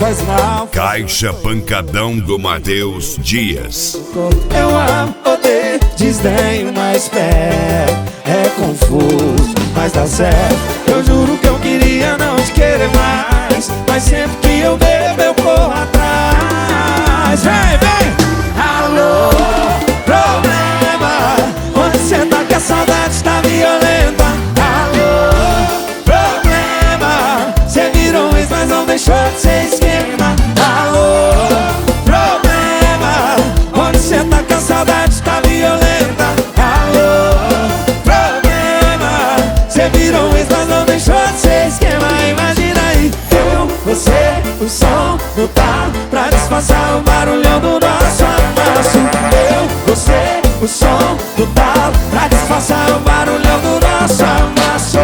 faz mal. Caixa Pancadão do Matheus Dias. Eu amo, odeio, desdenho, mas espero. É confuso, mas dá certo. Eu juro que eu queria não te querer mais, mas sempre que eu bebo eu corro atrás. Vem, vem! Alô, problema, onde cê tá que a saudade tá violenta? Alô, problema, cê virou ex, mas não deixou de ser esquema. Alô, problema, onde cê tá que a saudade tá violenta? Alô, problema, cê virou ex, mas não deixou de ser esquema. Imagina aí, eu, você, o som do carro pra disfarçar o barulhão do nosso amasso. Eu, você, o som do talo pra disfarçar o barulhão do nosso amasso.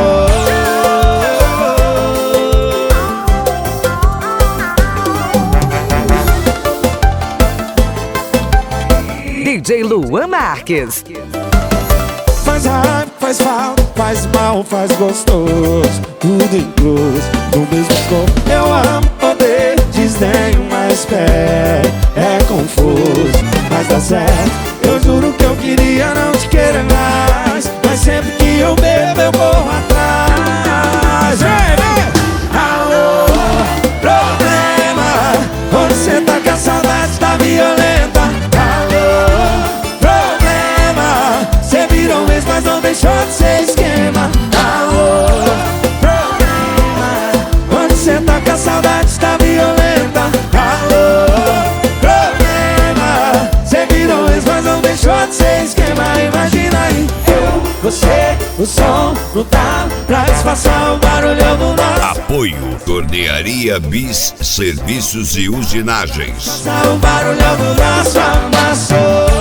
DJ Luan Marques. Faz raiva, faz falta, faz mal, faz gostoso, tudo incluso no mesmo corpo. Eu amo, odeio, desdenho, mas espero. É confuso, mas dá certo. Eu juro que eu queria não te querer mais, mas sempre que eu bebo eu corro atrás. Vem, vem! Alô, problema, onde cê tá que a saudade tá violenta? Alô, problema, cê virou ex, mas não deixou de ser esquema. Alô, problema, onde cê tá que a saudade tá violenta? Alô, problema, cê virou ex, mas não deixou de ser esquema. Imagina aí, eu, você, o som no talo pra disfarçar o barulhão do nosso. Apoio Tornearia Bis Serviços e Usinagens. O barulhão do nosso amasso.